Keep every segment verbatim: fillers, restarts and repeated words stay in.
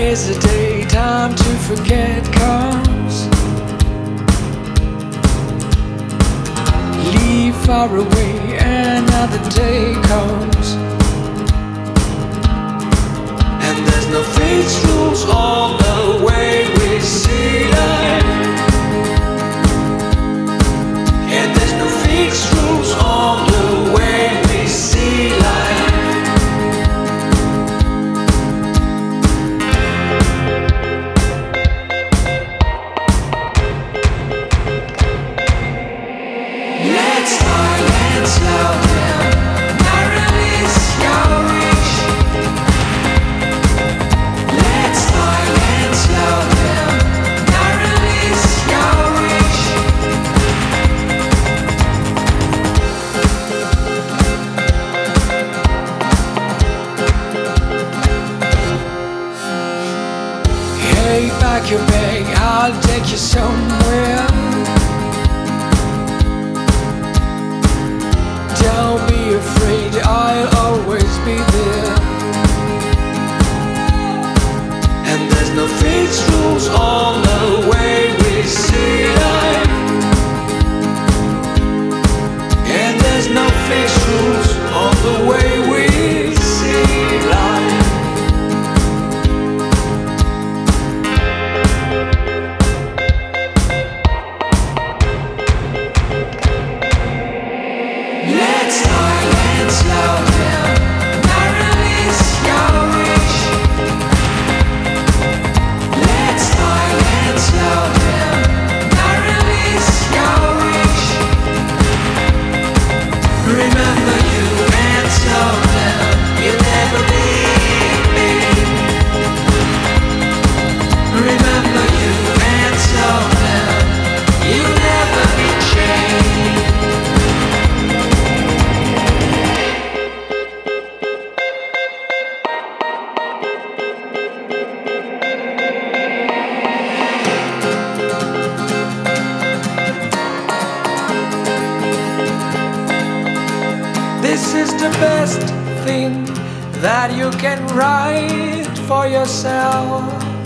is the day time to forget comes. Leave far away, another day comes. And there's no fixed rules on the way we see life. And there's no fixed rules on the way we see life. Let's smile and slow down, now release your wish. Let's smile and slow down, now release your wish. Hey, pack your bag, I'll take you somewhere. Don't be afraid, I'll always be there. And there's no fixed rules on the way we see life. And there's no fixed rules on the way we see life. Let's smile and slow down, now release your wish. Let's smile and slow down, now release your wish. Remember you and slow down, you'll never leave me. Remember you and slow down, you'll never be changed. This is the best thing that you can write for yourself.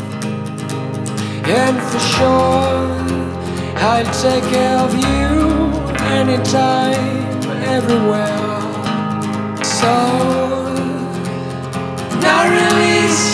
And for sure, I'll take care of you anytime, everywhere. So, now release